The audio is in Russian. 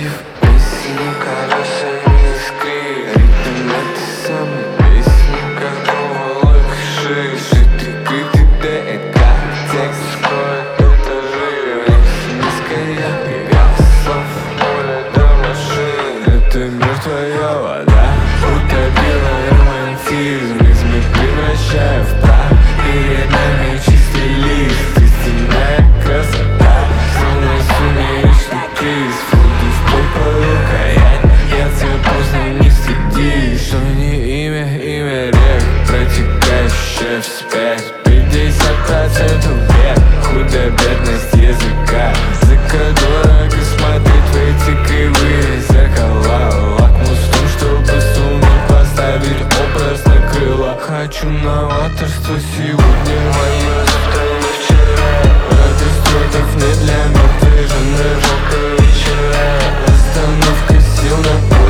против песни колесами искри. Ритм это самый песни, как проволок шеи. Шитый, крытый ДЭК, текст скроет этажи. Низкая игра слов, поле до машин. Это мертвая вода утопила романтизм. Ритмы превращая в прах. Перед нами чистый лист, истинная красота. Словно сумеречный приз, флоту в пол по рукоять. Я тебя поздно, не стыдись. Что не имя, имя рек, протекающая вспять. 50% век, худая бедность языка. Языка дорого смотреть в эти кривые зеркала. Лакмус в том, чтобы суметь поставить образ на крыло. Хочу новаторство сегодня, мое завтра не вчера. Радость трудов не для мертвых, жанры жалко вечера. Остановка сил на